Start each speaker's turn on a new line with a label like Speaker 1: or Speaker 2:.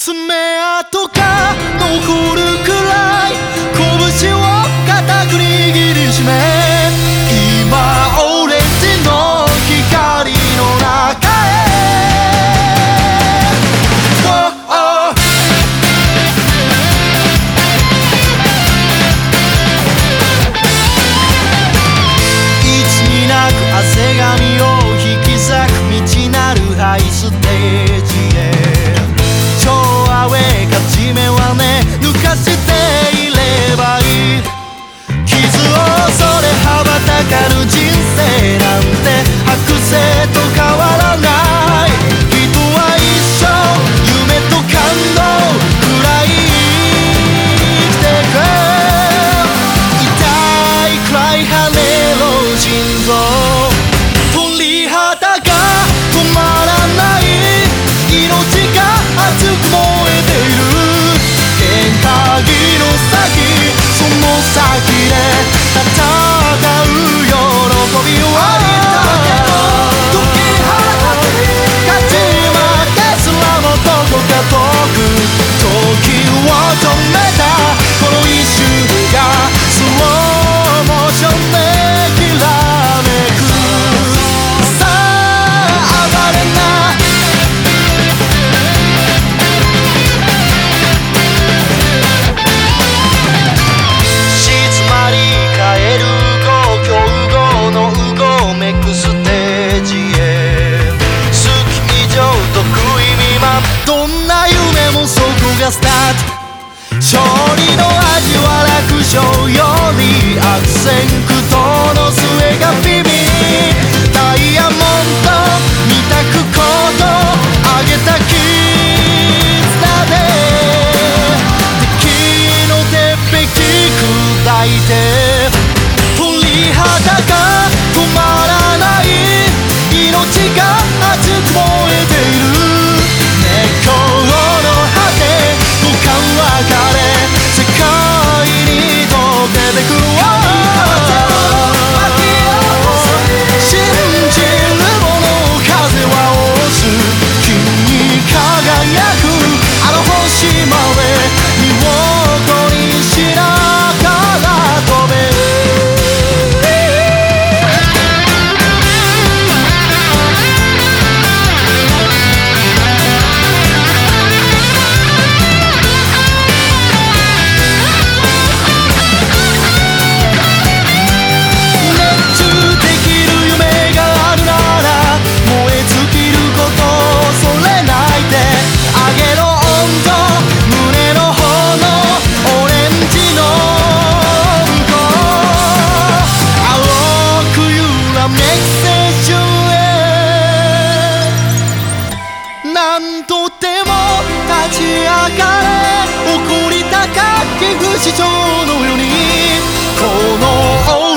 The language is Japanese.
Speaker 1: 爪痕が残るくらい拳を固く握りしめ、今オレンジの光の中いつになく汗髪を引き裂く道なるハイステージへ、地面はね抜かしていればいい、傷を恐れ羽ばたかる人生なんて剥製と変わらない、人は一生夢と感動くらい生きてく、痛いくらい跳ねる心臓、鳥肌が止まらない、命が熱く燃えている、鍵の先、その先で戦う喜びは解き放て、勝ち負けすらもどこか遠く、時を止めたこの一瞬がスローモーションできらめく、さあ暴れなどんな夢もそこがスタート、勝利の味は楽勝より悪戦苦闘の末がビビり、ダイヤモンド見たくこと上げた絆で敵の鉄壁砕いて、鳥肌が止まらない、命が熱く燃えている、今日の果て五感分かれ世界に溶けてくる、信じる者風は押す、金に輝くあの星まで見事にしながら飛べ、なんとでも立ち上がれ、誇り高き不死鳥のようにこの